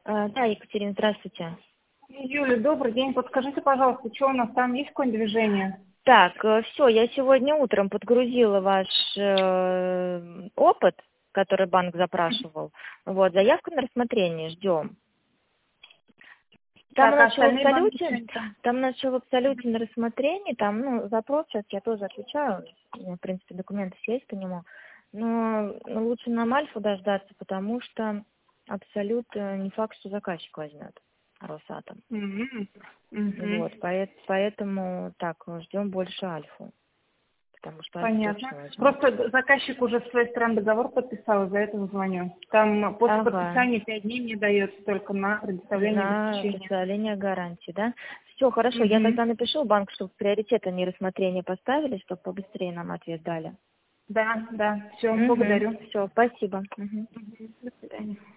Да, Екатерина, здравствуйте. Юля, добрый день. Подскажите, пожалуйста, что у нас там есть какое-нибудь движение? Так, все, я сегодня утром подгрузила ваш опыт, который банк запрашивал. Вот, заявку на рассмотрение ждем. Там у Так, а нас еще в остальные банки что абсолюте, они там? там у нас еще в абсолюте на рассмотрении, там, запрос, сейчас я тоже отвечаю, у меня, в принципе, документы все есть по нему, но лучше нам Альфу дождаться, потому что абсолют не факт, что заказчик возьмет Росатом. Вот, поэтому так, ждем больше Альфу, потому что Альфа точно Понятно. возьмет. Просто заказчик уже с своей стороны договор подписал, из-за этого звоню. Там после Ага. подписания 5 дней мне дается только на предоставление На обеспечения. представление гарантии, да? Все, хорошо, я тогда напишу в банк, чтобы приоритет они рассмотрение поставили, чтобы побыстрее нам ответ дали. Да, все, благодарю. Все, спасибо. До свидания.